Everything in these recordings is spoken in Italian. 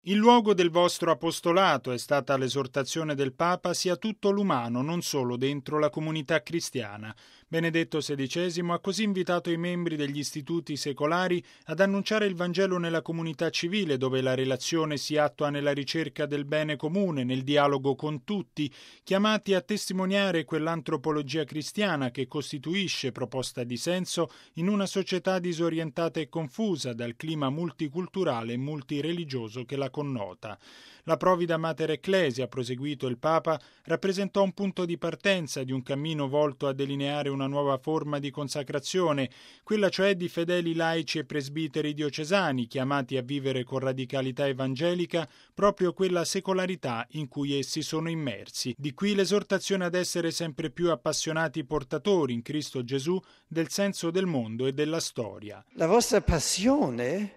Il luogo del vostro apostolato, è stata l'esortazione del Papa, sia tutto l'umano, non solo dentro la comunità cristiana. Benedetto XVI ha così invitato i membri degli istituti secolari ad annunciare il Vangelo nella comunità civile, dove la relazione si attua nella ricerca del bene comune, nel dialogo con tutti, chiamati a testimoniare quell'antropologia cristiana che costituisce proposta di senso in una società disorientata e confusa dal clima multiculturale e multireligioso che la connota. La Provida Mater Ecclesia, ha proseguito il Papa, rappresentò un punto di partenza di un cammino volto a delineare una nuova forma di consacrazione, quella cioè di fedeli laici e presbiteri diocesani chiamati a vivere con radicalità evangelica proprio quella secolarità in cui essi sono immersi. Di qui l'esortazione ad essere sempre più appassionati portatori in Cristo Gesù del senso del mondo e della storia. La vostra passione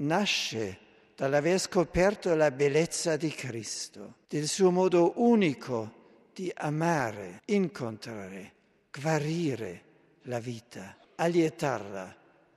nasce dall'aver scoperto la bellezza di Cristo, del suo modo unico di amare, incontrare, guarire la vita, allietarla,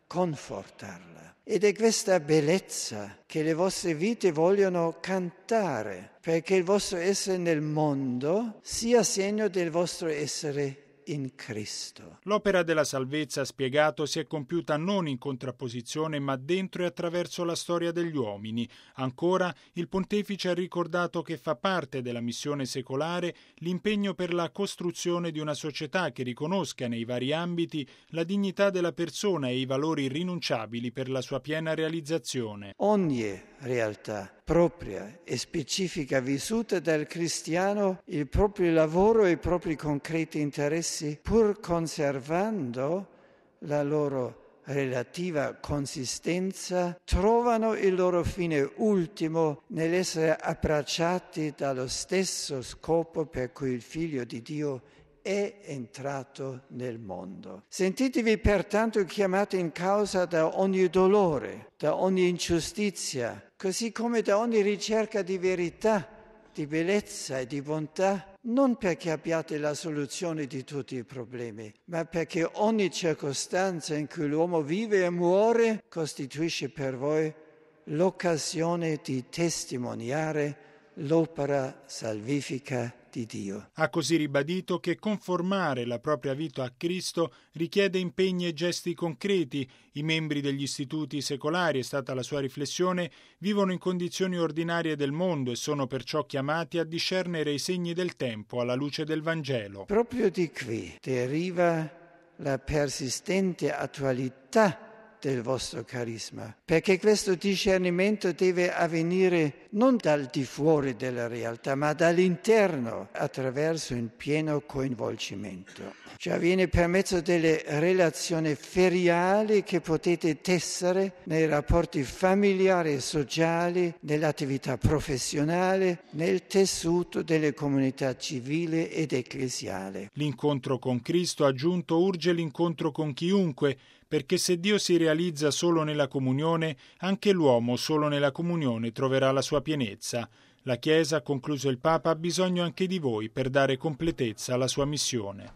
confortarla. Ed è questa bellezza che le vostre vite vogliono cantare, perché il vostro essere nel mondo sia segno del vostro essere in Cristo. L'opera della salvezza, spiegato, si è compiuta non in contrapposizione ma dentro e attraverso la storia degli uomini. Ancora, il pontefice ha ricordato che fa parte della missione secolare l'impegno per la costruzione di una società che riconosca nei vari ambiti la dignità della persona e i valori irrinunciabili per la sua piena realizzazione. Ogni realtà propria e specifica vissuta dal cristiano, il proprio lavoro e i propri concreti interessi, pur conservando la loro relativa consistenza, trovano il loro fine ultimo nell'essere abbracciati dallo stesso scopo per cui il Figlio di Dio è entrato nel mondo. Sentitevi pertanto chiamati in causa da ogni dolore, da ogni ingiustizia, così come da ogni ricerca di verità, di bellezza e di bontà, non perché abbiate la soluzione di tutti i problemi, ma perché ogni circostanza in cui l'uomo vive e muore costituisce per voi l'occasione di testimoniare l'opera salvifica di Dio. Ha così ribadito che conformare la propria vita a Cristo richiede impegni e gesti concreti. I membri degli istituti secolari, è stata la sua riflessione, vivono in condizioni ordinarie del mondo e sono perciò chiamati a discernere i segni del tempo alla luce del Vangelo. Proprio di qui deriva la persistente attualità del vostro carisma, perché questo discernimento deve avvenire non dal di fuori della realtà, ma dall'interno, attraverso un pieno coinvolgimento. Cioè avviene per mezzo delle relazioni feriali che potete tessere nei rapporti familiari e sociali, nell'attività professionale, nel tessuto delle comunità civile ed ecclesiale. L'incontro con Cristo, aggiunto, urge l'incontro con chiunque, perché se Dio si realizza solo nella comunione, anche l'uomo solo nella comunione troverà la sua pienezza. La Chiesa, ha concluso il Papa, ha bisogno anche di voi per dare completezza alla sua missione.